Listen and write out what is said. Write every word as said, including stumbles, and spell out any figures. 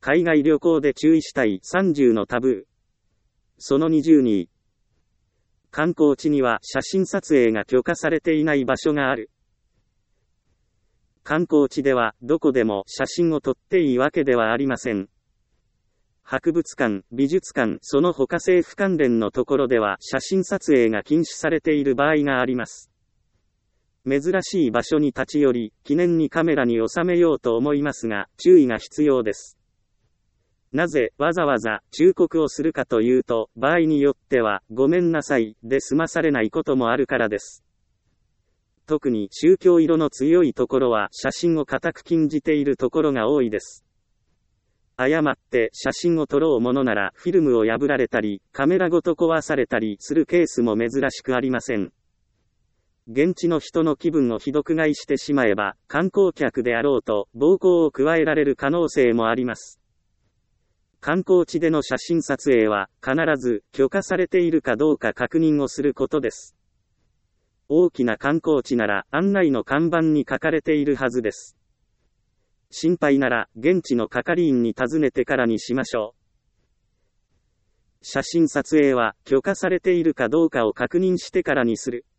海外旅行で注意したいさんじゅうのタブー。そのにじゅうに。観光地には写真撮影が許可されていない場所がある。観光地ではどこでも写真を撮っていいわけではありません。博物館、美術館、その他政府関連のところでは写真撮影が禁止されている場合があります。珍しい場所に立ち寄り、記念にカメラに収めようと思いますが、注意が必要です。なぜわざわざ忠告をするかというと、場合によっては、ごめんなさいで済まされないこともあるからです。特に宗教色の強いところは写真を固く禁じているところが多いです。誤って写真を撮ろうものならフィルムを破られたり、カメラごと壊されたりするケースも珍しくありません。現地の人の気分をひどく害してしまえば、観光客であろうと暴行を加えられる可能性もあります。観光地での写真撮影は必ず許可されているかどうか確認をすることです。大きな観光地なら案内の看板に書かれているはずです。心配なら現地の係員に尋ねてからにしましょう。写真撮影は許可されているかどうかを確認してからにする。